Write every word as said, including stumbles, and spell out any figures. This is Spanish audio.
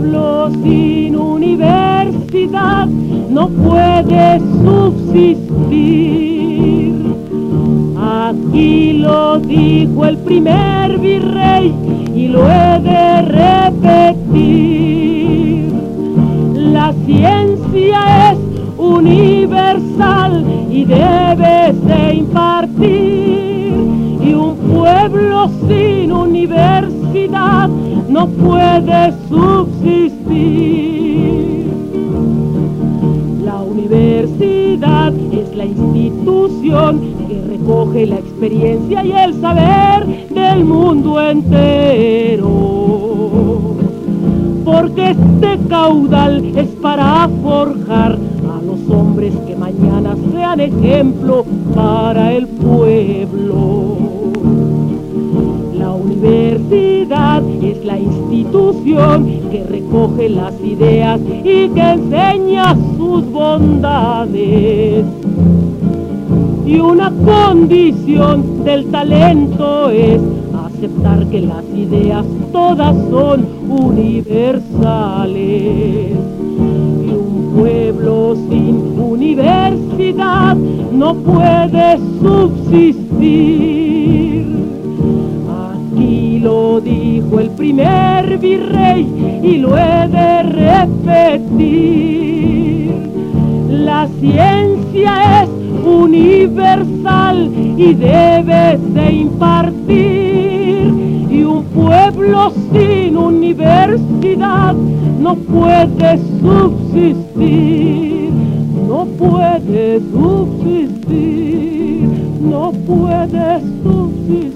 pueblo sin universidad no puede subsistir. Aquí lo dijo el primer virrey y lo he de repetir. La ciencia es universal y debe de impartir, y un pueblo sin universidad no puede subsistir. La universidad es la institución que recoge la experiencia y el saber del mundo entero, porque este caudal es para forjar a los hombres que mañana sean ejemplo para el pueblo. La universidad es la institución que recoge las ideas y que enseña sus bondades. Y una condición del talento es aceptar que las ideas todas son universales. Y un pueblo sin universidad no puede subsistir. Aquí lo dijo el primer virrey y lo he de repetir. La ciencia es universal y debe de impartir, y un pueblo sin universidad no puede subsistir, no puede subsistir, no puede subsistir.